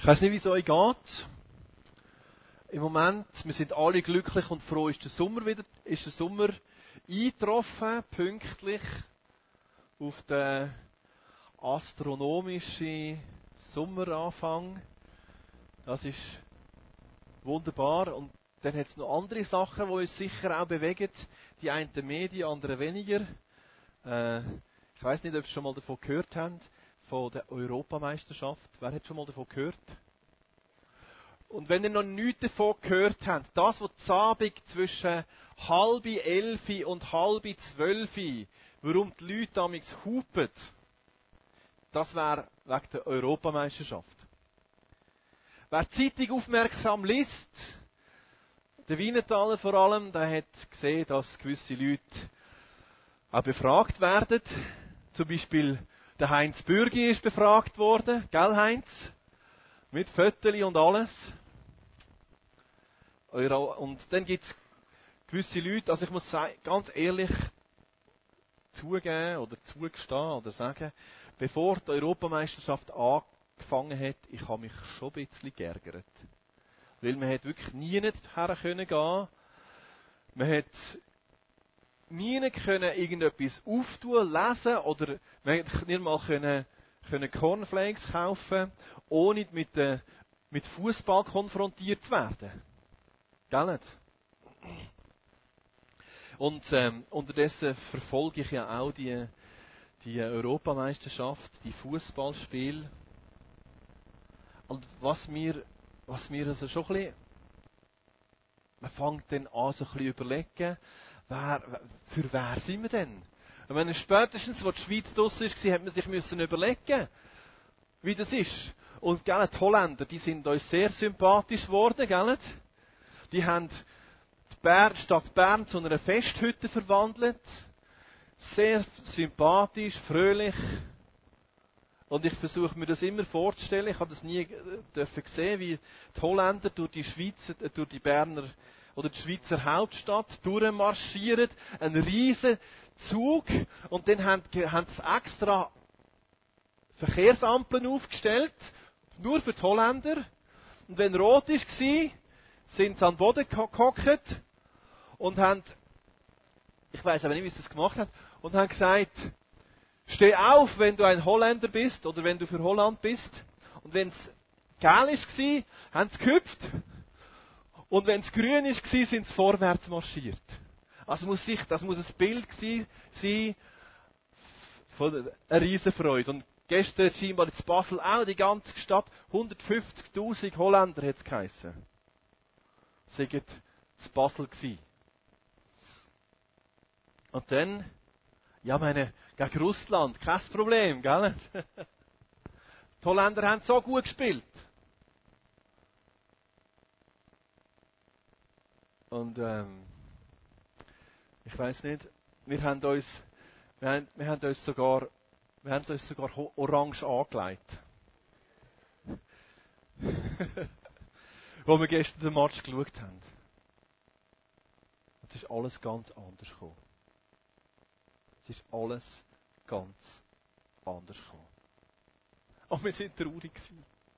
Ich weiss nicht, wie es euch geht. Im Moment, wir sind alle glücklich und froh, ist der Sommer eingetroffen, pünktlich auf den astronomischen Sommeranfang. Das ist wunderbar. Und dann hat es noch andere Sachen, die uns sicher auch bewegen. Die einen mehr, die anderen weniger. Ich weiss nicht, ob ihr schon mal davon gehört habt, von der Europameisterschaft. Wer hat schon mal davon gehört? Und wenn ihr noch nichts davon gehört habt, das, was die Abend zwischen 10:30 und 11:30, warum die Leute damals hupen, das wäre wegen der Europameisterschaft. Wer die Zeitung aufmerksam liest, der Wienertaler vor allem, der hat gesehen, dass gewisse Leute auch befragt werden. Zum Beispiel der Heinz Bürgi ist befragt worden, gell Heinz? Mit Fötterli und alles. Und dann gibt es gewisse Leute, also ich muss ganz ehrlich zugeben oder zugestehen oder sagen, bevor die Europameisterschaft angefangen hat, ich habe mich schon ein bisschen geärgert. Weil man hat wirklich nie her können gehen. Man hat nie irgendetwas auftun, lesen oder man hat nicht mal können Cornflakes kaufen, ohne mit Fußball konfrontiert zu werden. Gell nicht? Und unterdessen verfolge ich ja auch die Europameisterschaft, die Fußballspiele. Und was mir also schon ein bisschen, man fängt dann an so ein bisschen überlegen, für wer sind wir denn? Und wenn spätestens, als die Schweiz draussen war, hat man sich überlegen, wie das ist. Und gell, die Holländer, die sind uns sehr sympathisch geworden, gell? Die haben die Stadt Bern zu einer Festhütte verwandelt. Sehr sympathisch, fröhlich. Und ich versuche mir das immer vorzustellen. Ich habe das nie gesehen, wie die Holländer durch die Berner oder die Schweizer Hauptstadt durchmarschieren. Ein riesen Zug. Und dann haben sie extra Verkehrsampeln aufgestellt. Nur für die Holländer. Und wenn rot war, sind sie an den Boden gehockt und haben, ich weiss aber nicht, wie sie das gemacht haben, und haben gesagt, steh auf, wenn du ein Holländer bist oder wenn du für Holland bist. Und wenn es gel war, haben sie gehüpft. Und wenn es grün war, sind sie vorwärts marschiert. Also das muss ein Bild sein von einer Riesenfreude. Und gestern hat scheinbar in Basel auch die ganze Stadt 150'000 Holländer hat es geheissen. Sie waren in Basel gewesen. Und dann, ja meine, gegen Russland, kein Problem, gell? Die Holländer haben so gut gespielt. Und ich weiss nicht, wir haben uns sogar orange angelegt. Wo wir gestern den Match geschaut haben. Es ist alles ganz anders gekommen. Es ist alles ganz anders gekommen. Und wir sind traurig gewesen.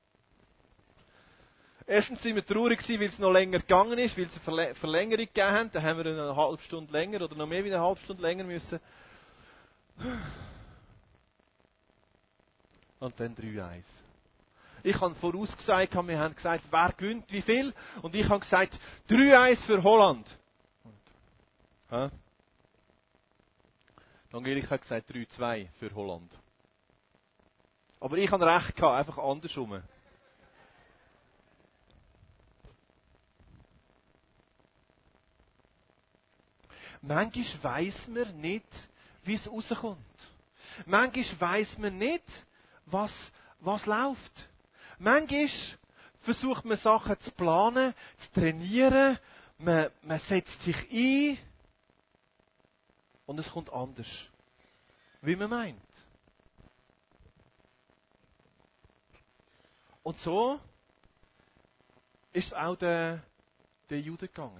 Erstens sind wir traurig gewesen, weil es noch länger gegangen ist, weil es eine Verlängerung gegeben hat. Dann haben wir eine halbe Stunde länger oder noch mehr wie eine halbe Stunde länger müssen. Und dann 3:1. Ich habe vorausgesagt, wir haben gesagt, wer gewinnt wie viel. Und ich habe gesagt, 3:1 für Holland. Und, Angelika hat gesagt 3:2 für Holland. Aber ich habe recht gehabt, einfach andersrum. Manchmal weiss man nicht, wie es rauskommt. Manchmal weiss man nicht, was läuft. Manchmal versucht man Sachen zu planen, zu trainieren, man setzt sich ein und es kommt anders, wie man meint. Und so ist es auch den Juden gegangen.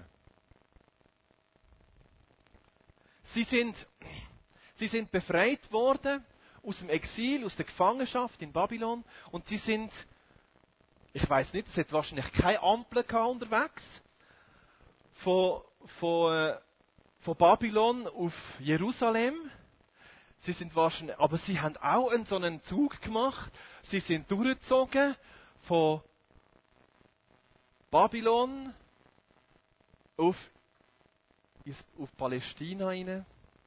Sie sind befreit worden aus dem Exil, aus der Gefangenschaft in Babylon und sie sind Ich weiß nicht, es hat wahrscheinlich keine Ampel gehabt unterwegs. Von Babylon auf Jerusalem. Sie sind wahrscheinlich, aber sie haben auch so einen Zug gemacht. Sie sind durchgezogen von Babylon auf Palästina hinein.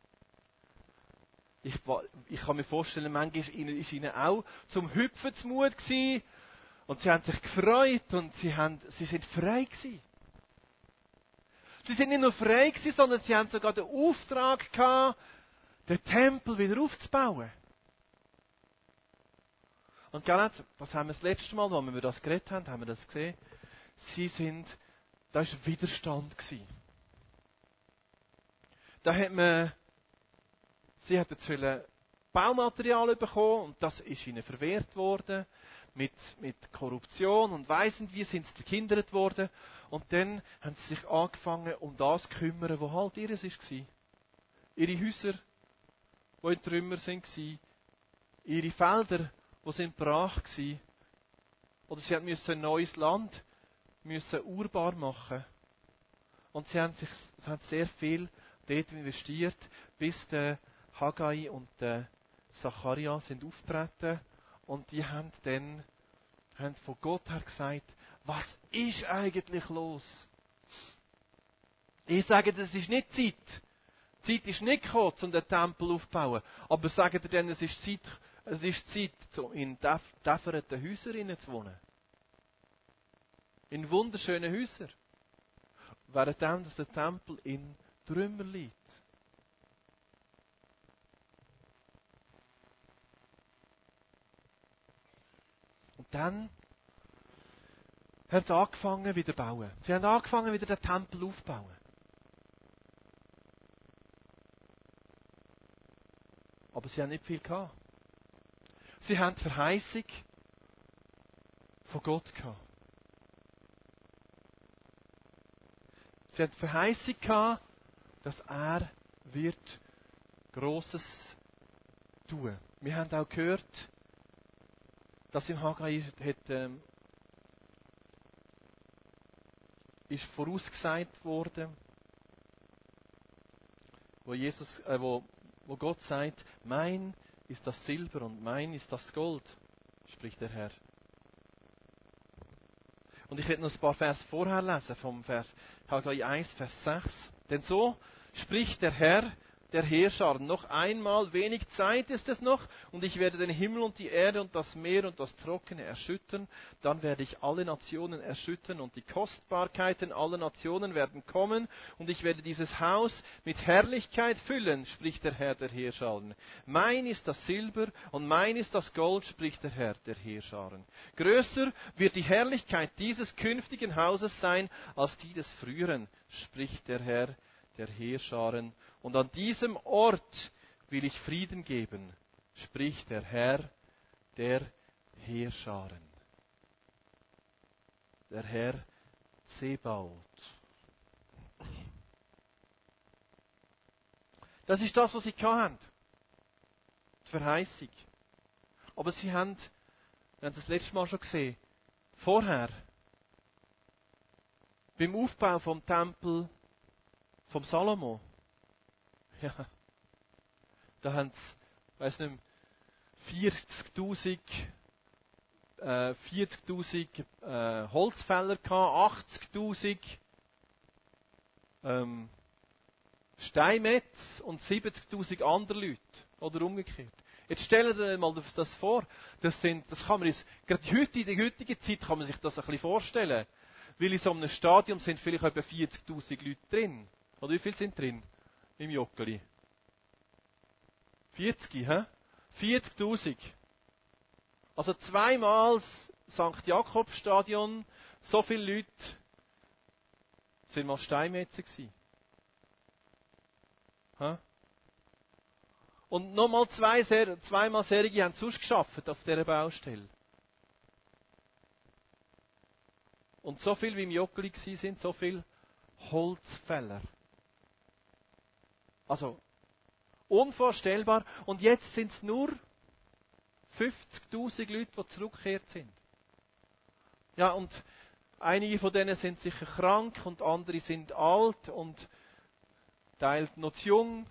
Ich kann mir vorstellen, manchmal ist ihnen auch zum Hüpfen zumut gewesen. Und sie haben sich gefreut und sie sind frei gewesen. Sie sind nicht nur frei gewesen, sondern sie haben sogar den Auftrag gehabt, den Tempel wieder aufzubauen. Und genau, das haben wir das letzte Mal, als wir das geredet haben, haben wir das gesehen. Da war Widerstand gewesen. Sie hatten jetzt Baumaterial bekommen und das ist ihnen verwehrt worden. Mit Korruption und weiss nicht wie sind sie gehindert worden. Und dann haben sie sich angefangen, um das zu kümmern, was halt ihres war. Ihre Häuser, die in Trümmer waren. Ihre Felder, die sind brach waren. Oder sie mussten ein neues Land urbar machen. Und sie haben sehr viel dort investiert, bis der Haggai und der Zacharia sind auftreten. Und die haben dann von Gott her gesagt, was ist eigentlich los? Ich sage, das ist nicht Zeit. Die Zeit ist nicht gekommen, um den Tempel aufzubauen. Aber sagt ihr dann, es ist Zeit, in däffernden Häusern zu wohnen. In wunderschönen Häusern. Während der Tempel in Trümmer liegt. Und dann haben sie angefangen wieder zu bauen. Sie haben angefangen wieder den Tempel aufzubauen. Aber sie haben nicht viel gehabt. Sie haben die Verheißung von Gott gehabt. Sie haben die Verheißung gehabt, dass er wird Grosses tun. Wir haben auch gehört, dass im Haggai ist vorausgesagt worden, wo Gott sagt, mein ist das Silber und mein ist das Gold, spricht der Herr. Und ich werde noch ein paar Vers vorher lesen, vom Vers Haggai 1, Vers 6. Denn so spricht der Herr, der Heerscharen, noch einmal, wenig Zeit ist es noch, und ich werde den Himmel und die Erde und das Meer und das Trockene erschüttern. Dann werde ich alle Nationen erschüttern und die Kostbarkeiten aller Nationen werden kommen, und ich werde dieses Haus mit Herrlichkeit füllen, spricht der Herr, der Heerscharen. Mein ist das Silber und mein ist das Gold, spricht der Herr, der Heerscharen. Größer wird die Herrlichkeit dieses künftigen Hauses sein als die des früheren, spricht der Herr, der Heerscharen. Und an diesem Ort will ich Frieden geben, spricht der Herr, der Heerscharen. Der Herr Zebaoth. Das ist das, was sie hatten. Die Verheißung. Aber wir haben das letzte Mal schon gesehen, vorher, beim Aufbau vom Tempel vom Salomo, ja, da haben sie, weiss nicht mehr, 40.000 Holzfäller gehabt, 80.000 Steinmetz und 70.000 andere Leute. Oder umgekehrt. Jetzt stellen wir mal das vor. Das kann man uns, gerade in der heutigen Zeit kann man sich das ein bisschen vorstellen. Weil in so einem Stadion sind vielleicht etwa 40.000 Leute drin. Oder wie viele sind drin? Im Joggeli? 40, hä? 40.000. Also zweimal das St. Jakobstadion, so viele Leute sind mal Steinmetze gewesen. Hä? Und nochmal zweimal Serige haben sonst geschafft auf dieser Baustelle. Und so viel wie im Joggeli sind, so viele Holzfäller. Also, unvorstellbar. Und jetzt sind es nur 50.000 Leute, die zurückgekehrt sind. Ja, und einige von denen sind sicher krank und andere sind alt und teilt noch zu jung.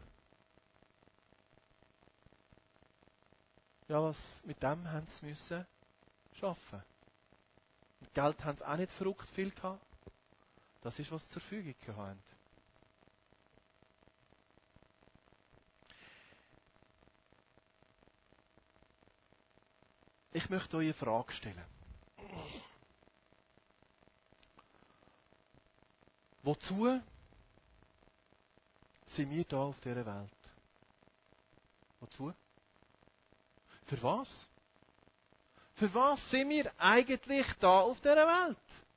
Ja, was mit dem haben sie müssen arbeiten. Und Geld haben sie auch nicht verrückt viel gehabt. Das ist, was sie zur Verfügung haben. Ich möchte euch eine Frage stellen. Wozu sind wir da auf dieser Welt? Wozu? Für was? Für was sind wir eigentlich da auf dieser Welt?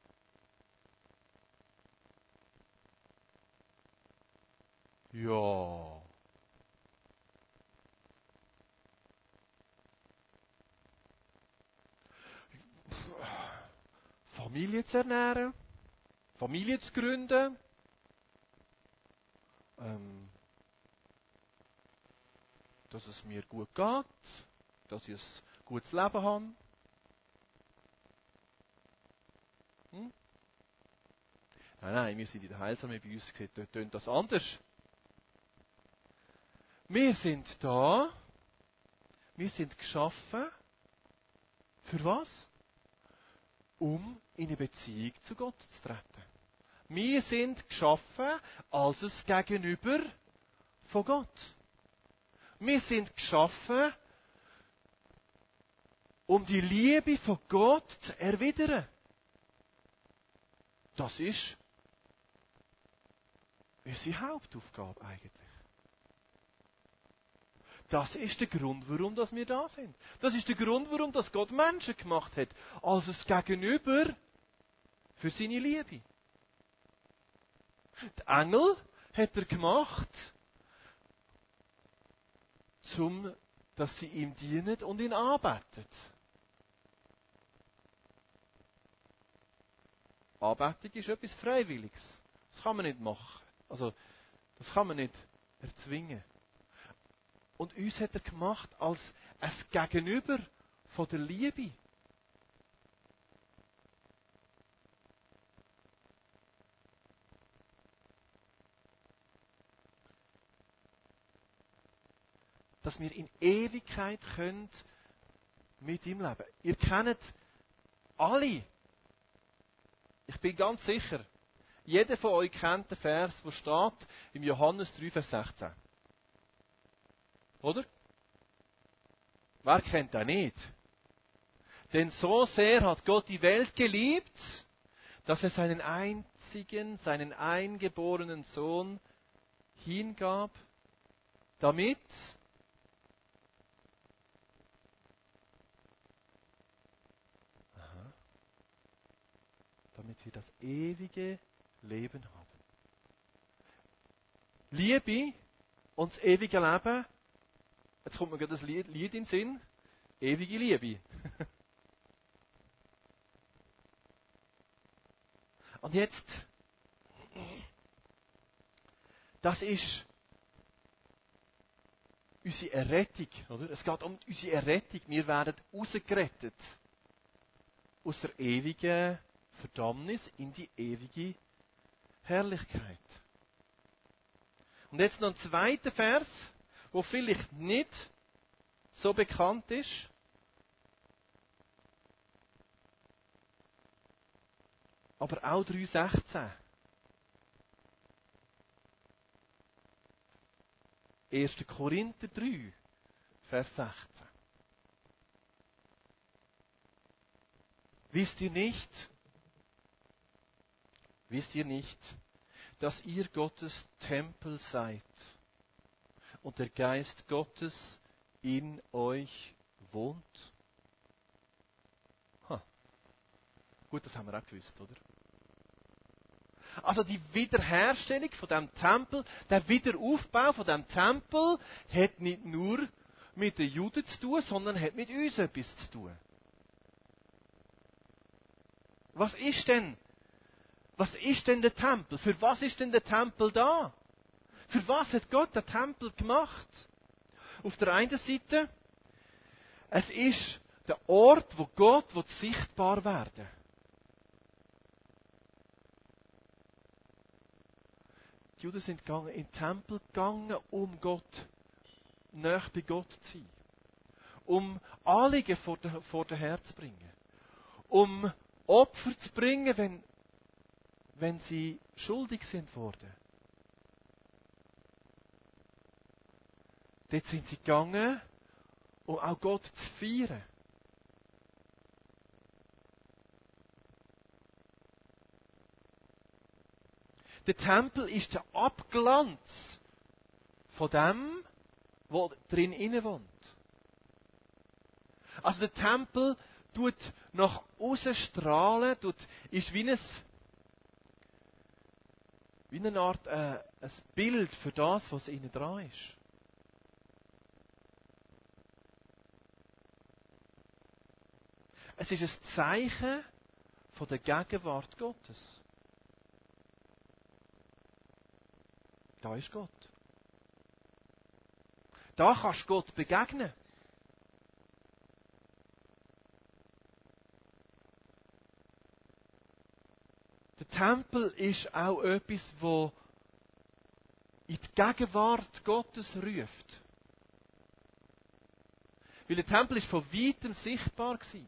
Ja. Familie zu ernähren, Familie zu gründen, dass es mir gut geht, dass ich ein gutes Leben habe. Nein, wir sind in der Heilsarmee, bei uns tönt das anders. Wir sind da, wir sind geschaffen, für was? Um in eine Beziehung zu Gott zu treten. Wir sind geschaffen als das Gegenüber von Gott. Wir sind geschaffen, um die Liebe von Gott zu erwidern. Das ist unsere Hauptaufgabe eigentlich. Das ist der Grund, warum wir da sind. Das ist der Grund, warum Gott Menschen gemacht hat. Als das Gegenüber für seine Liebe. Die Engel hat er gemacht, dass sie ihm dienen und ihn anbeten. Anbetung ist etwas Freiwilliges. Das kann man nicht machen. Also, das kann man nicht erzwingen. Und uns hat er gemacht als ein Gegenüber von der Liebe. Dass wir in Ewigkeit können mit ihm leben. Ihr kennt alle, ich bin ganz sicher, jeder von euch kennt den Vers, der steht im Johannes 3, Vers 16. Oder? Wer kennt den nicht? Denn so sehr hat Gott die Welt geliebt, dass er seinen eingeborenen Sohn hingab, damit wir das ewige Leben haben. Liebe und das ewige Leben. Jetzt kommt mir gerade das Lied in den Sinn. Ewige Liebe. Und jetzt, das ist unsere Errettung, oder? Es geht um unsere Errettung. Wir werden rausgerettet aus der ewigen Verdammnis in die ewige Herrlichkeit. Und jetzt noch ein zweiter Vers, der vielleicht nicht so bekannt ist. Aber auch 3,16. 1. Korinther 3, Vers 16. Wisst ihr nicht, dass ihr Gottes Tempel seid und der Geist Gottes in euch wohnt? Gut, das haben wir auch gewusst, oder? Also die Wiederherstellung von dem Tempel, der Wiederaufbau von dem Tempel, hat nicht nur mit den Juden zu tun, sondern hat mit uns etwas zu tun. Was ist denn der Tempel? Für was ist denn der Tempel da? Für was hat Gott den Tempel gemacht? Auf der einen Seite, es ist der Ort, wo Gott sichtbar werden will. Die Juden sind in den Tempel gegangen, um nahe bei Gott zu sein. Um Anliegen vor den Herrn zu bringen. Um Opfer zu bringen, wenn sie schuldig sind worden. Dort sind sie gegangen, um auch Gott zu feiern. Der Tempel ist der Abglanz von dem, was drin inne wohnt. Also der Tempel tut nach außen strahlen, ist wie eine Art ein Bild für das, was innen dran ist. Es ist ein Zeichen von der Gegenwart Gottes. Da ist Gott. Da kannst du Gott begegnen. Der Tempel ist auch etwas, das in die Gegenwart Gottes ruft. Weil der Tempel ist von weitem sichtbar war.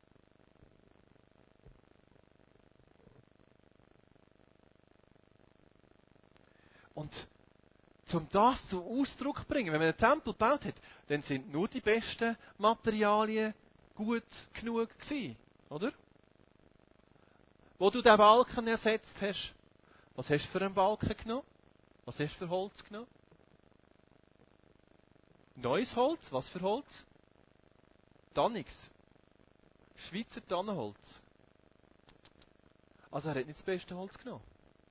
Und um das zum Ausdruck zu bringen, wenn man einen Tempel gebaut hat, dann sind nur die besten Materialien gut genug gewesen, oder? Wo du den Balken ersetzt hast, was hast du für einen Balken genommen? Was hast du für Holz genommen? Neues Holz? Was für Holz? Tannix. Schweizer Tannenholz. Also er hat nicht das beste Holz genommen.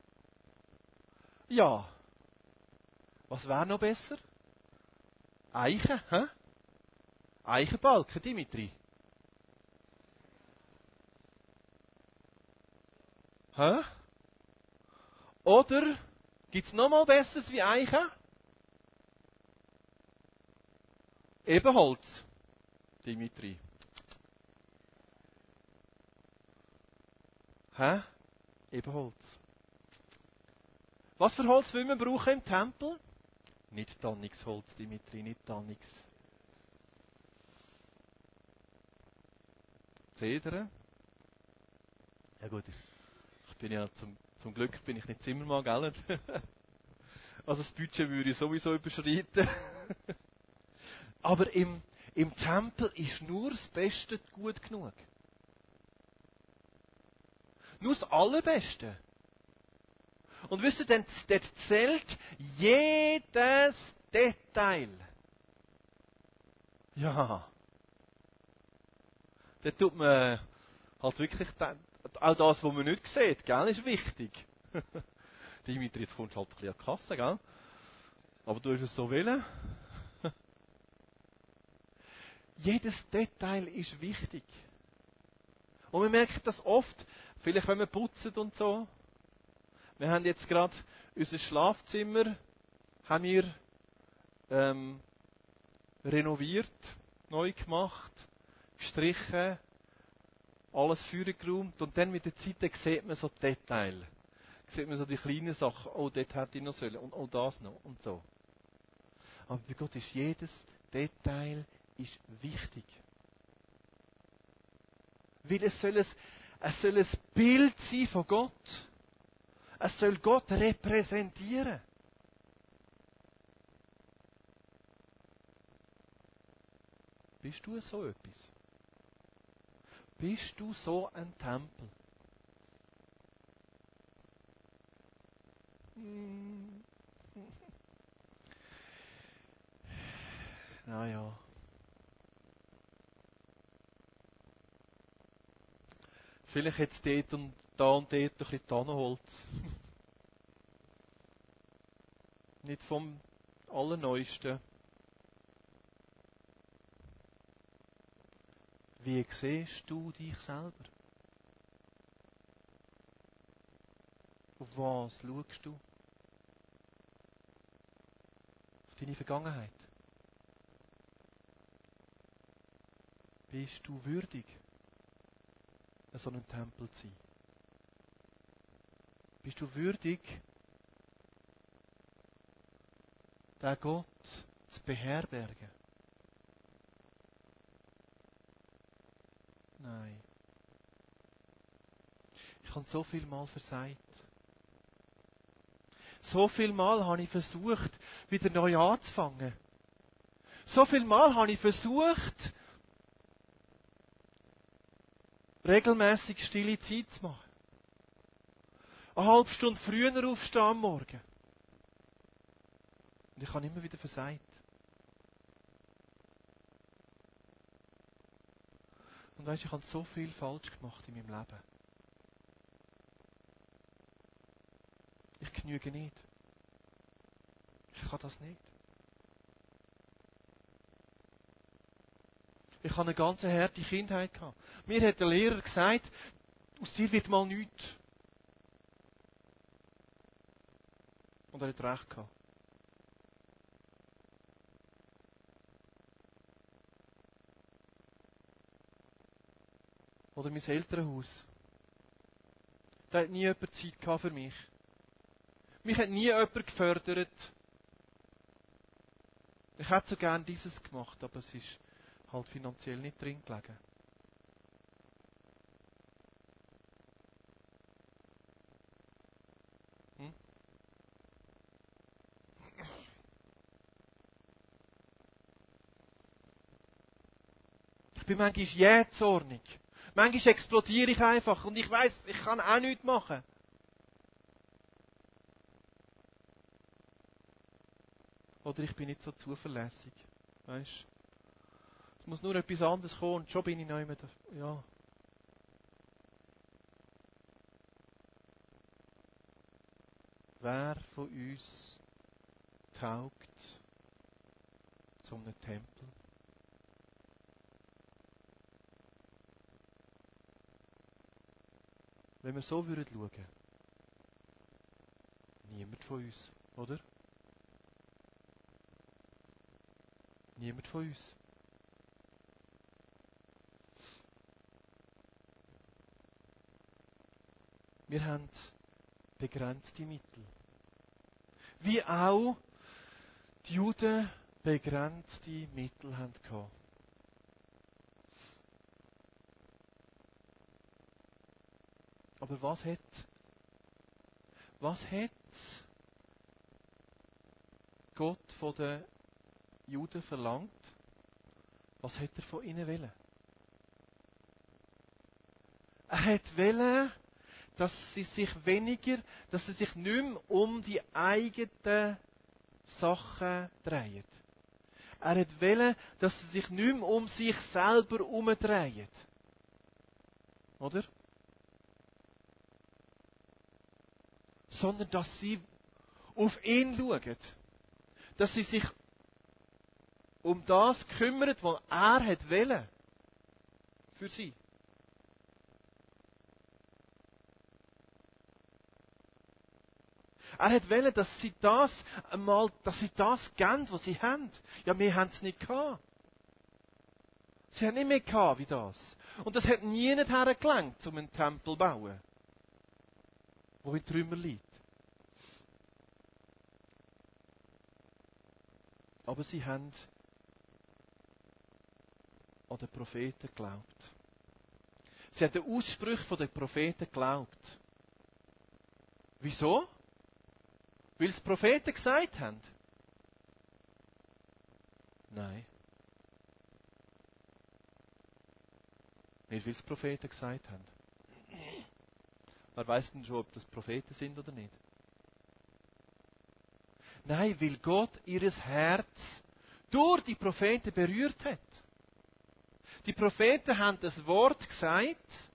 Ja. Was wäre noch besser? Eichen, hä? Eichenbalken, Dimitri. Hä? Oder gibt es noch mal Besseres wie Eichen? Ebenholz, Dimitri. Hä? Ebenholz. Was für Holz will man brauchen im Tempel? Nicht Tannixholz, Dimitri, nicht Tannix. Zedern? Ja gut, ich bin ja zum Glück bin ich nicht Zimmermann, gell? Also das Budget würde ich sowieso überschreiten. Aber im Tempel ist nur das Beste gut genug. Nur das Allerbeste. Und wisst ihr, denn dort zählt jedes Detail. Ja. Dort tut man halt wirklich auch das, was man nicht sieht, gell, ist wichtig. Dimitri, jetzt kommst du halt ein bisschen an die Kasse, gell? Aber du hast es so wollen. Jedes Detail ist wichtig. Und wir merken das oft, vielleicht wenn wir putzen und so. Wir haben jetzt gerade unser Schlafzimmer haben wir, renoviert, neu gemacht, gestrichen, alles vorgeräumt und dann mit der Zeit sieht man so die Details. Sieht man so die kleinen Sachen, oh, dort hätte ich noch sollen und oh, das noch und so. Aber bei Gott ist jedes Detail ist wichtig. Weil es soll ein Bild sein von Gott. Es soll Gott repräsentieren. Bist du so etwas? Bist du so ein Tempel? Naja. Vielleicht jetzt dort und dort ein bisschen Tannenholz. Nicht vom Allerneuesten. Wie siehst du dich selber? Auf was schaust du? Auf deine Vergangenheit? Bist du würdig, in so einem Tempel zu sein? Bist du würdig, den Gott zu beherbergen? Nein. Ich habe so viel Mal versagt. So viel Mal habe ich versucht, wieder neu anzufangen. So viel Mal habe ich versucht, regelmäßig stille Zeit zu machen. Eine halbe Stunde früher aufstehen am Morgen. Und ich habe immer wieder versagt. Und weisst, ich habe so viel falsch gemacht in meinem Leben. Ich genüge nicht. Ich kann das nicht. Ich habe eine ganz harte Kindheit gehabt. Mir hat der Lehrer gesagt, aus dir wird mal nichts. Und er hat recht gehabt. Oder mein Elternhaus. Da hat nie jemand Zeit gehabt für mich. Mich hat nie jemand gefördert. Ich hätte so gerne dieses gemacht, aber es ist halt finanziell nicht drin gelegen. Ich bin manchmal jähzornig. Manchmal explodiere ich einfach und ich weiss, ich kann auch nichts machen. Oder ich bin nicht so zuverlässig. Weißt? Es muss nur etwas anderes kommen und schon bin ich noch immer da. Ja. Wer von uns taugt zu einem Tempel? Wenn wir so würden schauen, niemand von uns, oder? Niemand von uns. Wir haben begrenzte Mittel. Wie auch die Juden begrenzte Mittel hatten. Aber was hat Gott von den Juden verlangt? Was hat er von ihnen wollen? Er hat wollen, dass sie sich nicht mehr um die eigenen Sachen drehen. Er hat wollen, dass sie sich nicht mehr um sich selber herumdrehen. Oder? Sondern dass sie auf ihn schauen. Dass sie sich um das kümmern, was er hat wollen. Für sie. Er hat wollen, dass sie das geben, was sie haben. Ja, wir haben es nicht gehabt. Sie haben nicht mehr gehabt wie das. Und das hat nie nicht hergelangt, um einen Tempel zu bauen, wo in Trümmer liegt. Aber sie haben an den Propheten geglaubt. Sie haben den Aussprüchen der Propheten geglaubt. Wieso? Weil es Propheten gesagt haben? Nein. Nicht, weil es Propheten gesagt haben. Wer weiß denn schon, ob das Propheten sind oder nicht? Nein, weil Gott ihres Herz durch die Propheten berührt hat. Die Propheten haben das Wort gesagt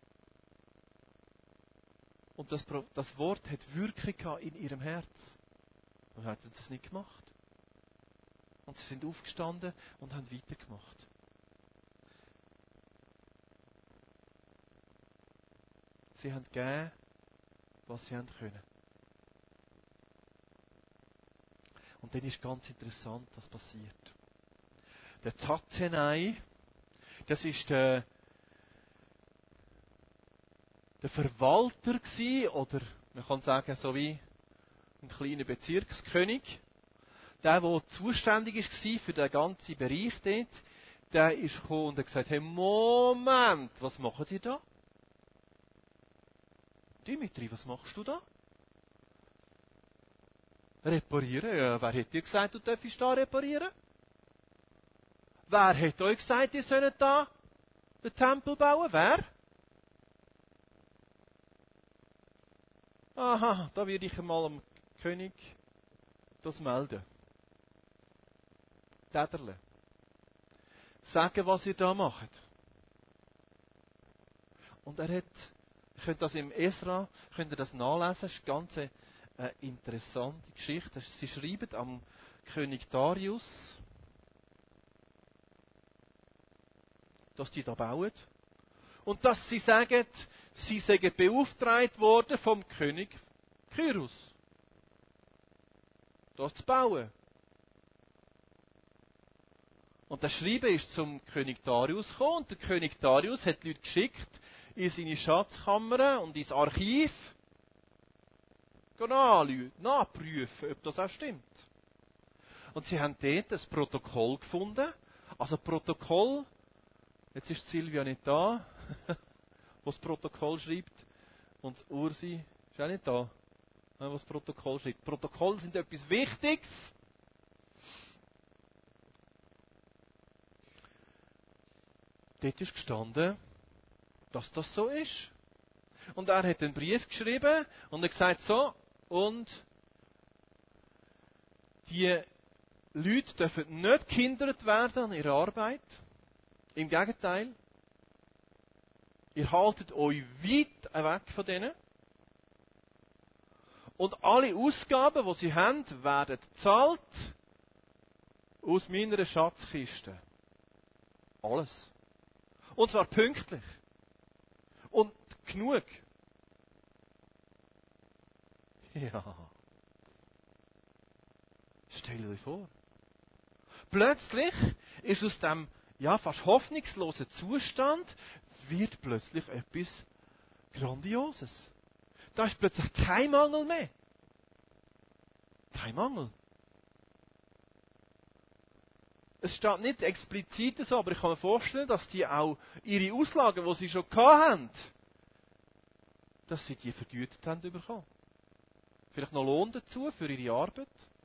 und das Wort hat Wirkung in ihrem Herz. Und haben sie das nicht gemacht. Und sie sind aufgestanden und haben weitergemacht. Sie haben gegeben, was sie haben können. Und dann ist ganz interessant, was passiert. Der Tatzenai, das ist der Verwalter gewesen, oder man kann sagen, so wie ein kleiner Bezirkskönig. der zuständig war für den ganzen Bereich dort, der ist gekommen und hat gesagt, hey, Moment, was macht ihr da? Dimitri, was machst du da? Reparieren? Ja, wer hat dir gesagt, du dürftest da reparieren? Wer hat euch gesagt, ihr sollt da den Tempel bauen? Wer? Aha, da werde ich einmal am König das melden. Täterle. Sagen, was ihr da macht. Und er hat, ihr könnt das im Esra, könnt ihr das nachlesen, das ist eine ganz interessante Geschichte. Sie schreiben am König Darius, dass die da bauen. Und dass sie sagen, sie seien beauftragt worden vom König Kyros, das zu bauen. Und das Schreiben ist zum König Darius gekommen. Und der König Darius hat die Leute geschickt in seine Schatzkammer und ins Archiv nachprüfen, ob das auch stimmt. Und sie haben dort ein Protokoll gefunden. Also Protokoll, jetzt ist Silvia nicht da, was das Protokoll schreibt. Und Ursi ist auch nicht da, was das Protokoll schreibt. Protokolle sind etwas Wichtiges. Dort ist gestanden, dass das so ist. Und er hat einen Brief geschrieben und hat gesagt, so, und die Leute dürfen nicht gehindert werden an ihrer Arbeit. Im Gegenteil, ihr haltet euch weit weg von denen. Und alle Ausgaben, die sie haben, werden gezahlt aus meiner Schatzkiste. Alles. Und zwar pünktlich. Und genug. Ja. Stell dir vor. Plötzlich ist aus dem fast hoffnungslosen Zustand wird plötzlich etwas Grandioses. Da ist plötzlich kein Mangel mehr. Kein Mangel. Es steht nicht explizit so, aber ich kann mir vorstellen, dass die auch ihre Auslagen, die sie schon hatten, dass sie die vergütet haben bekommen. Vielleicht noch Lohn dazu für ihre Arbeit.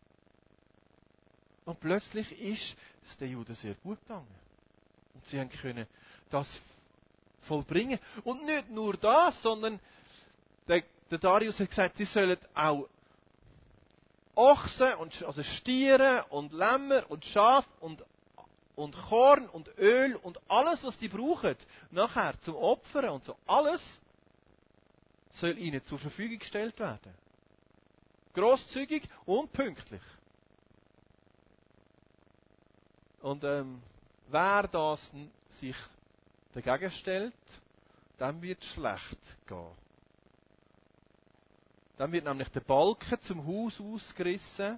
Und plötzlich ist es den Juden sehr gut gegangen. Und sie können das vollbringen. Und nicht nur das, sondern der Darius hat gesagt, sie sollen auch Ochsen, also Stiere und Lämmer und Schaf und Korn und Öl und alles, was die brauchen, nachher zum Opfern und so, alles soll ihnen zur Verfügung gestellt werden. Grosszügig und pünktlich. Und wer das sich dagegen stellt, dem wird es schlecht gehen. Dann wird nämlich der Balken zum Haus ausgerissen.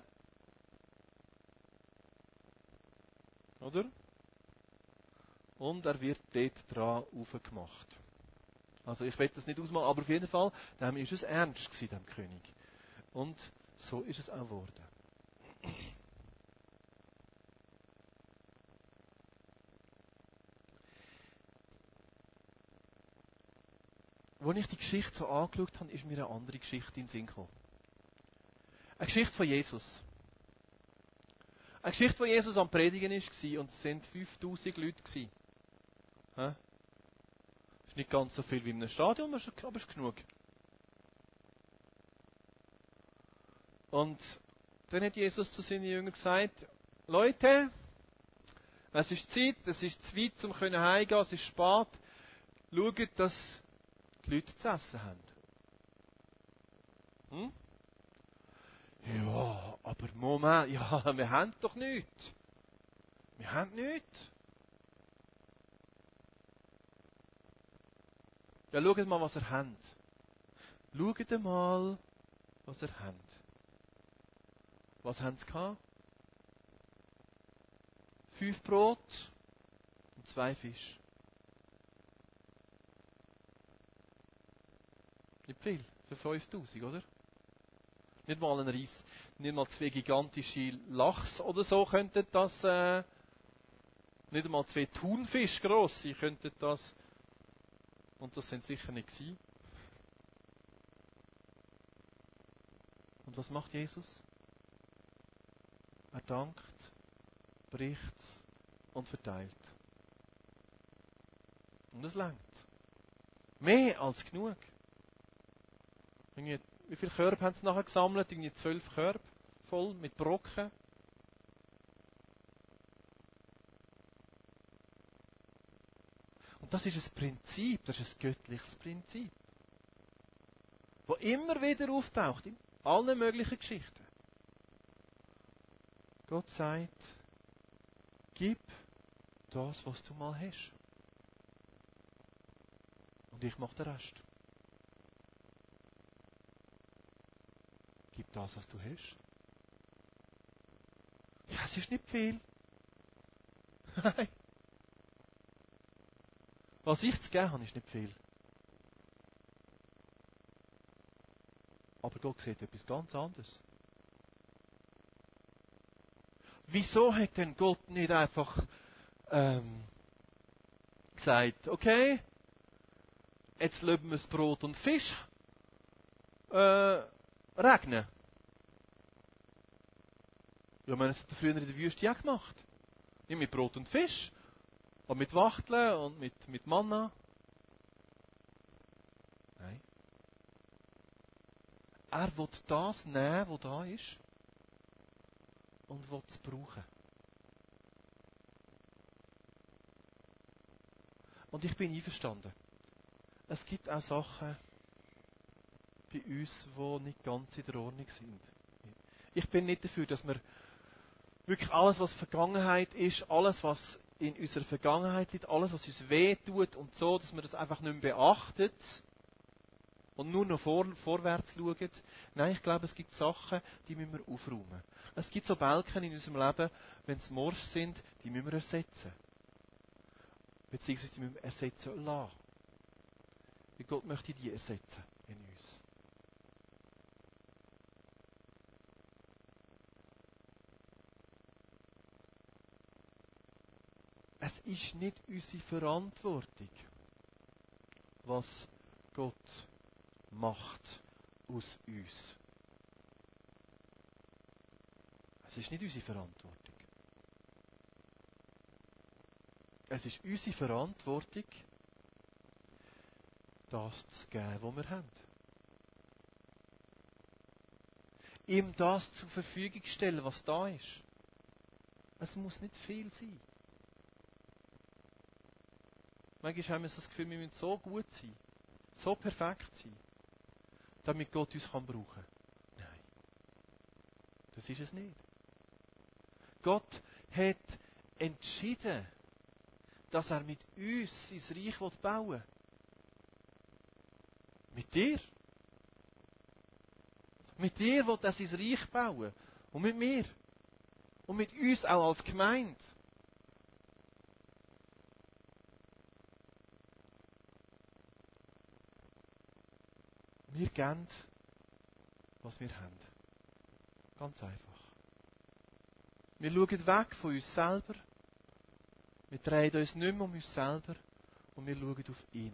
Oder? Und er wird dort dran aufgemacht. Also ich will das nicht ausmalen, aber auf jeden Fall, dem ist es ernst gewesen, dem König. Und so ist es auch geworden. Als ich die Geschichte so angeschaut habe, ist mir eine andere Geschichte in den Sinn gekommen. Eine Geschichte von Jesus. Eine Geschichte, wo Jesus am Predigen war und es sind 5000 Leute. Das ist nicht ganz so viel wie in einem Stadion, aber es ist genug. Und dann hat Jesus zu seinen Jüngern gesagt, Leute, es ist Zeit, es ist zu weit, um heimzugehen, es ist spät. Schaut, dass die Leute zu essen haben. Ja, aber Moment, wir haben doch nichts. Wir haben nichts. Ja, schaut mal, was ihr habt. Schaut mal, was ihr habt. Was haben sie gehabt? 5 Brot und 2 Fische. Nicht viel für 5000, oder? Nicht mal ein Reis, nicht mal 2 gigantische Lachs oder so könnten das, nicht einmal 2 Thunfisch grosse könnten das, und das sind sicher nicht gewesen. Und was macht Jesus? Er dankt, bricht und verteilt. Und es reicht. Mehr als genug. Wie viele Körbe haben sie nachher gesammelt? 12 Körbe voll mit Brocken. Und das ist ein Prinzip, das ist ein göttliches Prinzip, das immer wieder auftaucht in allen möglichen Geschichten. Gott sagt, gib das, was du mal hast. Und ich mache den Rest. Gib das, was du hast. Ja, es ist nicht viel. Nein. Was ich zu geben habe, ist nicht viel. Aber Gott sieht etwas ganz anderes. Wieso hat denn Gott nicht einfach gesagt, okay, jetzt lassen wir das Brot und Fisch regnen? Ja, man hat es früher in der Wüste auch gemacht. Nicht mit Brot und Fisch, aber mit Wachteln und mit Manna. Nein. Er will das nehmen, was da ist, und will es brauchen. Und ich bin einverstanden. Es gibt auch Sachen bei uns, die nicht ganz in der Ordnung sind. Ich bin nicht dafür, dass wir wirklich alles, was Vergangenheit ist, alles, was in unserer Vergangenheit liegt, alles, was uns wehtut und so, dass wir das einfach nicht mehr beachtet und nur noch vorwärts schauen. Nein, ich glaube, es gibt Sachen, die müssen wir aufräumen. Es gibt so Balken in unserem Leben, wenn sie morsch sind, die müssen wir ersetzen. Beziehungsweise die müssen wir ersetzen lassen. Wie Gott möchte die ersetzen in uns. Es ist nicht unsere Verantwortung, was Gott macht aus uns. Es ist nicht unsere Verantwortung. Es ist unsere Verantwortung, das zu geben, was wir haben. Ihm das zur Verfügung stellen, was da ist. Es muss nicht viel sein. Manchmal haben wir so das Gefühl, wir müssen so gut sein, so perfekt sein, damit Gott uns brauchen kann. Nein, das ist es nicht. Gott hat entschieden, dass er mit uns sein Reich bauen will. Mit dir. Mit dir will er sein Reich bauen. Und mit mir. Und mit uns auch als Gemeinde. Wir geben, was wir haben. Ganz einfach. Wir schauen weg von uns selber. Wir drehen uns nicht mehr um uns selber. Und wir schauen auf ihn.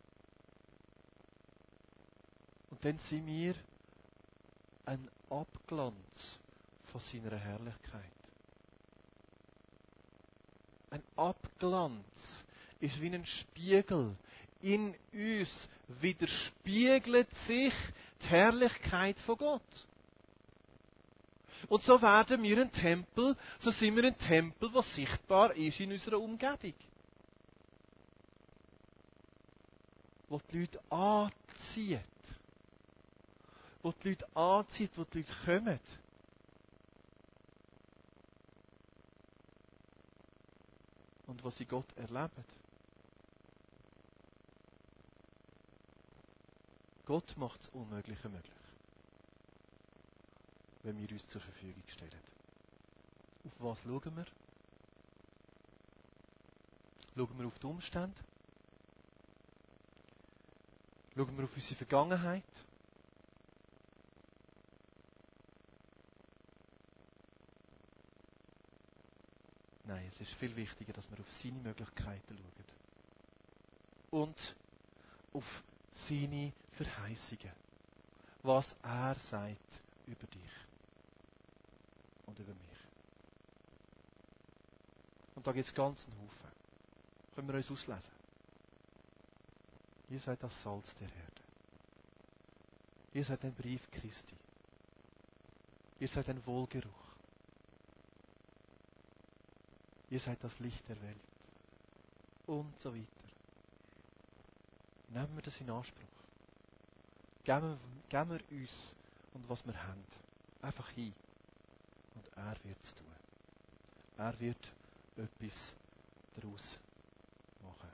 Und dann sind wir ein Abglanz von seiner Herrlichkeit. Ein Abglanz ist wie ein Spiegel. In uns widerspiegelt sich die Herrlichkeit von Gott. Und so werden wir ein Tempel, so sind wir ein Tempel, der sichtbar ist in unserer Umgebung. Wo die Leute anzieht. Wo die Leute anzieht, wo die Leute kommen. Und was sie Gott erleben. Gott macht das Unmögliche möglich. Wenn wir uns zur Verfügung stellen. Auf was schauen wir? Schauen wir auf die Umstände? Schauen wir auf unsere Vergangenheit? Nein, es ist viel wichtiger, dass wir auf seine Möglichkeiten schauen. Und auf seine Verheißungen. Was er sagt über dich und über mich. Und da gibt es ganz einen Haufen. Können wir uns auslesen. Ihr seid das Salz der Erde. Ihr seid ein Brief Christi. Ihr seid ein Wohlgeruch. Ihr seid das Licht der Welt. Und so weiter. Nehmen wir das in Anspruch. Geben wir uns und was wir haben einfach hin. Und er wird es tun. Er wird etwas daraus machen.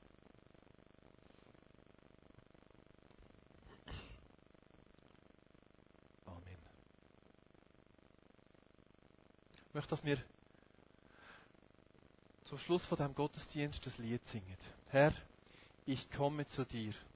Amen. Ich möchte, dass wir zum Schluss von diesem Gottesdienst das Lied singen. Herr, ich komme zu dir.